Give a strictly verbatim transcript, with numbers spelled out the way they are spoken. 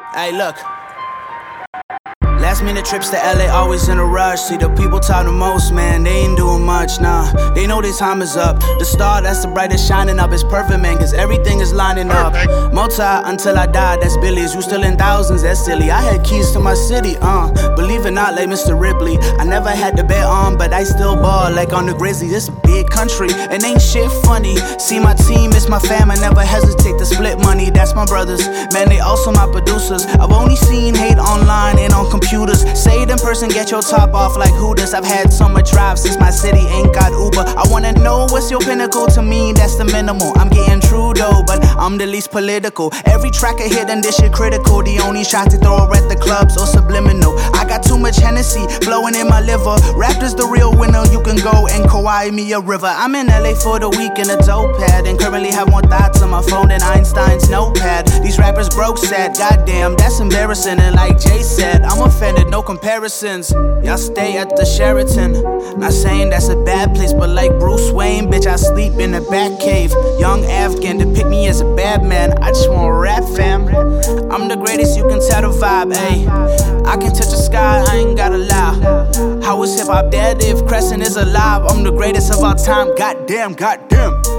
Hey, look. Last minute trips to L A, always in a rush. See the people talk the most, man, they ain't doing much, nah. They know their time is up. The star that's the brightest shining up is perfect, man, cause everything is lining up. Multi until I die, that's Billy's. You still in thousands, that's silly. I had keys to my city, uh. Believe it or not, like Mister Ripley. I never had to bet on, but I still ball like on the Grizzlies. This a big country, and ain't shit funny. See my team, it's my fam, I never hesitate to split money. That's my brothers, man, they also my producers. I've only seen hate online and on computers. Say it in person, get your top off like Hooters. I've had so much drive since my city ain't got Uber. I wanna know what's your pinnacle, to me that's the minimal. I'm getting true though, but I'm the least political. Every track I hit and this shit critical. The only shot to throw are at the clubs or subliminal. I got too much Hennessy flowing in my liver. Rap is the real winner, you can go and Kawhi me a river. I'm in L A for the week in a dope pad, and currently have more thoughts on my phone than Einstein's notepad. These rappers broke sad, goddamn, that's embarrassing. And like Jay said, I'm offended, no comparisons. Y'all stay at the Sheraton. Not saying that's a bad place, but like Bruce Wayne, bitch, I sleep in the back cave. Young Afghan to pick me as a bad man. I just wanna rap, fam. I'm the greatest, you can tell the vibe, ayy. I can touch the sky, I ain't gotta lie. How is hip hop dead if Crescent is alive? I'm the greatest of all time, goddamn, goddamn.